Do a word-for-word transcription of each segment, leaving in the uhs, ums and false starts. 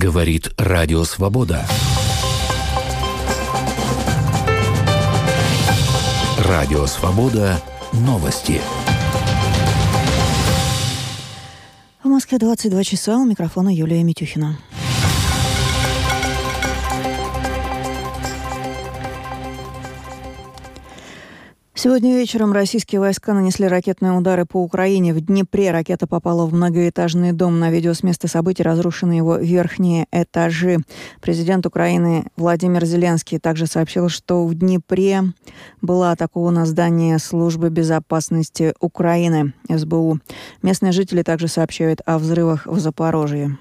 Говорит Радио Свобода. Радио Свобода. Новости. В Москве двадцать два часа. У микрофона Юлия Митюхина. Сегодня вечером российские войска нанесли ракетные удары по Украине. В Днепре ракета попала в многоэтажный дом. На видео с места событий разрушены его верхние этажи. Президент Украины Владимир Зеленский также сообщил, что в Днепре было атаковано здание Службы безопасности Украины, эс бэ у. Местные жители также сообщают о взрывах в Запорожье.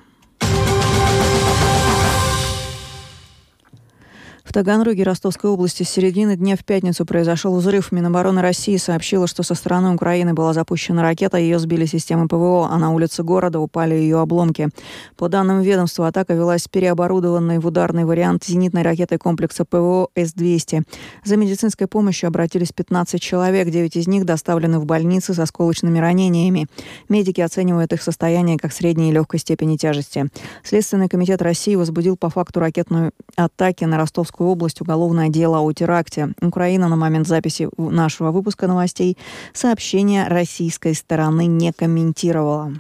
В Таганроге Ростовской области с середины дня в пятницу произошел взрыв. Минобороны России сообщила, что со стороны Украины была запущена ракета, ее сбили системы пэ вэ о, а на улице города упали ее обломки. По данным ведомства, атака велась переоборудованной в ударный вариант зенитной ракетой комплекса пэ вэ о эс двести. За медицинской помощью обратились пятнадцать человек, девять из них доставлены в больницы с осколочными ранениями. Медики оценивают их состояние как средней и легкой степени тяжести. Следственный комитет России возбудил по факту ракетной атаки на Ростовскую область уголовное дело о теракте. Украина на момент записи нашего выпуска новостей сообщения российской стороны не комментировала.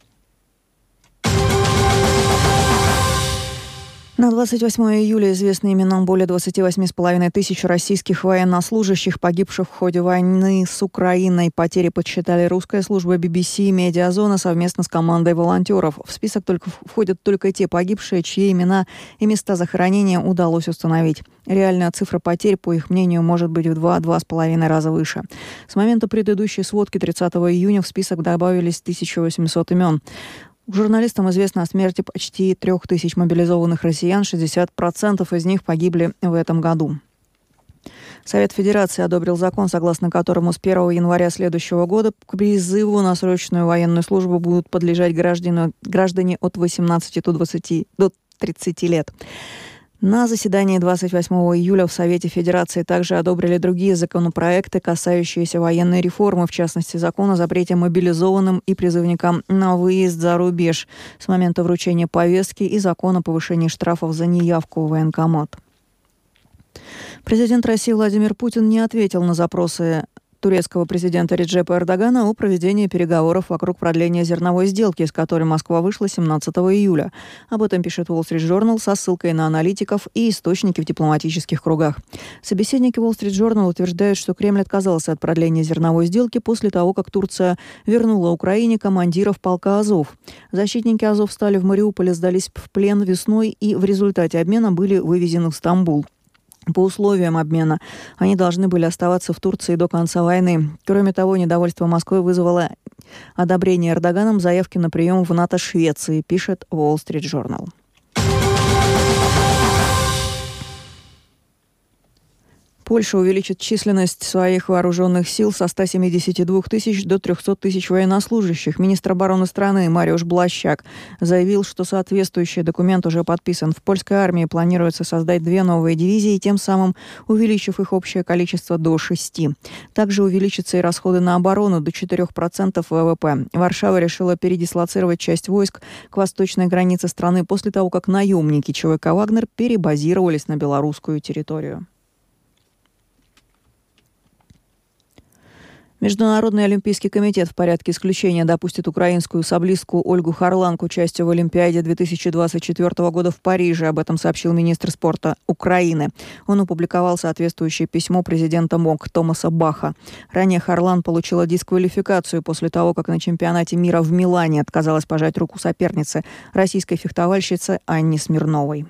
На двадцать восьмое июля известны имена более двадцати восьми с половиной тысяч российских военнослужащих, погибших в ходе войны с Украиной. Потери подсчитали русская служба би би си и Медиазона совместно с командой волонтеров. В список только входят только те погибшие, чьи имена и места захоронения удалось установить. Реальная цифра потерь, по их мнению, может быть в два-два с половиной раза выше. С момента предыдущей сводки тридцатого июня в список добавились тысяча восемьсот имен. Журналистам известно о смерти почти трех тысяч мобилизованных россиян, шестьдесят процентов из них погибли в этом году. Совет Федерации одобрил закон, согласно которому с первого января следующего года к призыву на срочную военную службу будут подлежать граждане, граждане от восемнадцати до двадцати, до тридцати лет. На заседании двадцать восьмого июля в Совете Федерации также одобрили другие законопроекты, касающиеся военной реформы, в частности, закон о запрете мобилизованным и призывникам на выезд за рубеж с момента вручения повестки и закон о повышении штрафов за неявку в военкомат. Президент России Владимир Путин не ответил на запросы турецкого президента Реджепа Эрдогана о проведении переговоров вокруг продления зерновой сделки, с которой Москва вышла семнадцатого июля. Об этом пишет Wall Street Journal со ссылкой на аналитиков и источники в дипломатических кругах. Собеседники Wall Street Journal утверждают, что Кремль отказался от продления зерновой сделки после того, как Турция вернула Украине командиров полка Азов. Защитники Азов стали в Мариуполе, сдались в плен весной и в результате обмена были вывезены в Стамбул. По условиям обмена они должны были оставаться в Турции до конца войны. Кроме того, недовольство Москвы вызвало одобрение Эрдоганом заявки на прием в НАТО Швеции, пишет Wall Street Journal. Польша увеличит численность своих вооруженных сил со ста семидесяти двух тысяч до трехсот тысяч военнослужащих. Министр обороны страны Мариуш Блащак заявил, что соответствующий документ уже подписан. В польской армии планируется создать две новые дивизии, тем самым увеличив их общее количество до шести. Также увеличатся и расходы на оборону до четырёх процентов вэ вэ пэ. Варшава решила передислоцировать часть войск к восточной границе страны после того, как наемники че вэ ка «Вагнер» перебазировались на белорусскую территорию. Международный олимпийский комитет в порядке исключения допустит украинскую саблистку Ольгу Харлан к участию в Олимпиаде две тысячи двадцать четвёртого года в Париже. Об этом сообщил министр спорта Украины. Он опубликовал соответствующее письмо президента МОК Томаса Баха. Ранее Харлан получила дисквалификацию после того, как на чемпионате мира в Милане отказалась пожать руку соперницы, российской фехтовальщице Анне Смирновой.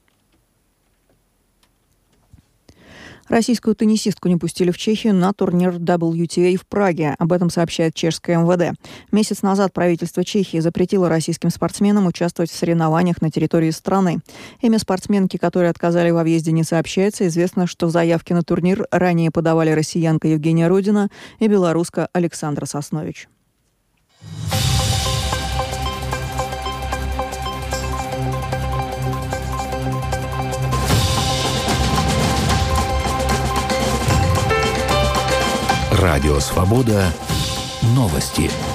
Российскую теннисистку не пустили в Чехию на турнир дабл ю ти эй в Праге. Об этом сообщает чешское эм вэ дэ. Месяц назад правительство Чехии запретило российским спортсменам участвовать в соревнованиях на территории страны. Имя спортсменки, которые отказали во въезде, не сообщается. Известно, что заявки на турнир ранее подавали россиянка Евгения Родина и белоруска Александра Соснович. Радио Свобода. Новости.